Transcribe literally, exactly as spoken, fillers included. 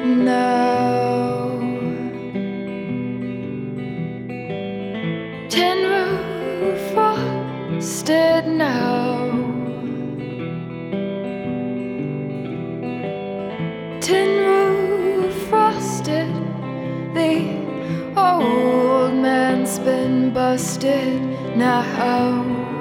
now. Tin roof frosted now. Tin roof frosted. The old man's been busted now.